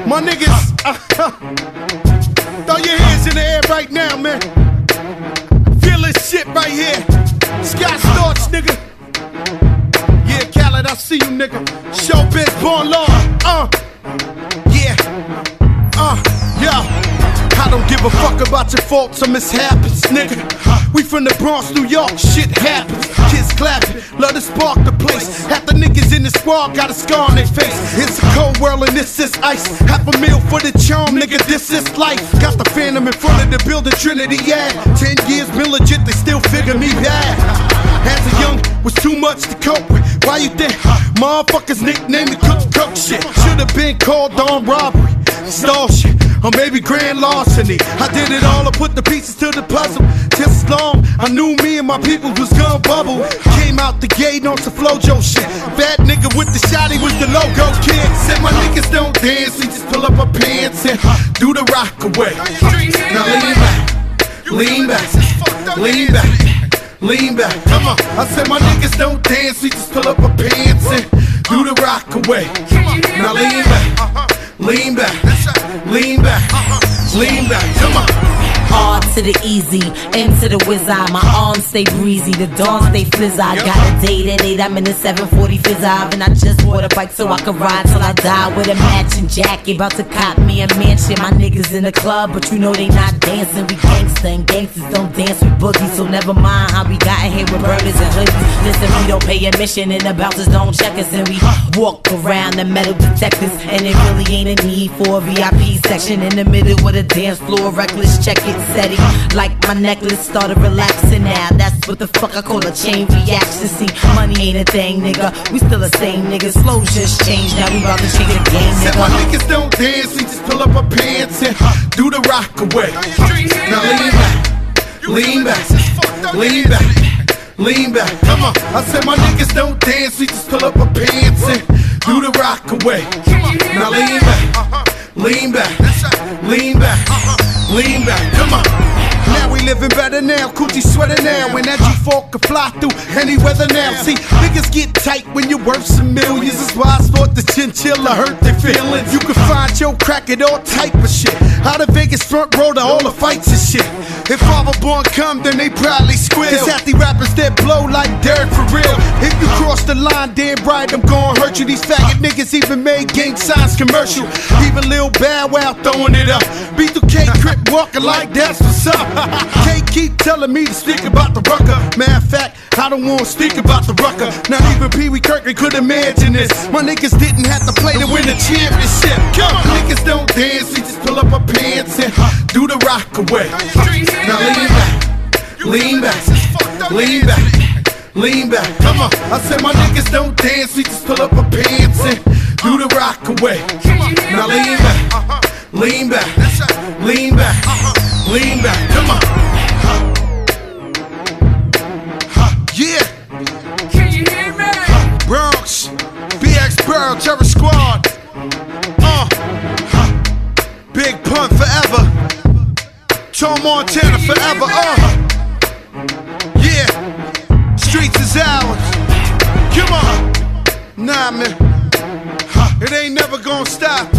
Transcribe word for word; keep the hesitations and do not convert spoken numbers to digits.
My niggas, uh, throw your hands in the air right now, man. Feel this shit right here. Scott Storch, nigga. Yeah, Khaled, I see you, nigga. Showbiz, born law. Uh, yeah. Uh, yeah. I don't give a fuck about your faults or mishaps, nigga. We from the Bronx, New York, shit happens. Kids clapping, love to spark the place. Half the niggas in the squad got a scar on their face. It's a cold world and this is ice. Half a meal for the charm, nigga, this is life. Got the Phantom in front of the building, Trinity, yeah. Ten years been legit, they still figure me bad. As a young, was too much to cope with. Why you think motherfuckers nicknamed the cook cook shit? Should've been called on robbery, stall shit, or maybe grand larceny. I did it all, I put the pieces to the puzzle. Just as long, I knew me and my people was gonna bubble. Came out the gate on some Flojo shit. Bad nigga with the shotty was the logo kid. Said my niggas don't dance, we just pull up our pants and do the rock away. Now lean back, lean back, lean back, lean back. Come on, I said my niggas don't dance, we just pull up our pants and do the rock away. Now lean back, lean back, lean back, lean back. Come on. Hard to the easy, into the wizard. My arms stay breezy, the dawn stay flizz. I got a date at eight, I'm in the seven forty fizz. And I just bought a bike so I can ride till I die with a matching jacket. About to cop me a mansion. My niggas in the club, but you know they not dancing. We gangsta and gangsters don't dance with boogies. So never mind how we got in here with burners and hoodies. Listen, we don't pay admission and the bouncers don't check us. And we walk around the metal detectors. And it really ain't a need for a V I P section in the middle with a dance floor. Reckless, check it. Steady, like my necklace started relaxing now. That's what the fuck I call a chain reaction. See, money ain't a thing, nigga. We still the same niggas. Flow just changed, now we about to change the game, nigga. Said my niggas don't dance, we just pull up our pants and do the rock away. Now lean back, lean back, lean back, lean back. Come on, I said my niggas don't dance, we just pull up our pants and do the rock away. Now lean back, lean back, lean back. Lean back, come on. Now we living better now, coochie sweater now. When that G four can fly through any weather now. See, niggas get tight when you're worth some millions. That's why I thought the chinchilla hurt their feelings. You can find your crack at all type of shit. Out of Vegas front row to all the fights and shit. If Father Born come, then they probably squeal. Cause half the rappers that blow like dirt for real. If you cross the line, damn right, I'm gon' hurt you. These faggot niggas even made gang signs commercial. Even Lil Bow Wow throwing it up. B two K Crip walking like that's what's up. Can't keep telling me to speak about the rucker. Matter of fact, I don't wanna speak about the rucker. Not even Pee Wee Kirkland could imagine this. My niggas didn't have to play to win the championship. Come on, niggas don't dance, we just pull up our pants and do the rock away. Now lean back, lean back, lean back, lean back. Come on, I said my niggas don't dance, we just pull up our pants and do the rock away. Now lean back, lean back, lean back, lean back. Come on. Yeah. Can you hear me? Bronx, B X Pearl, Terror Squad. Uh. Big Pun forever. Tom Montana forever. Uh. Yeah. Streets is ours. Come on. Nah, man. It ain't never gonna stop.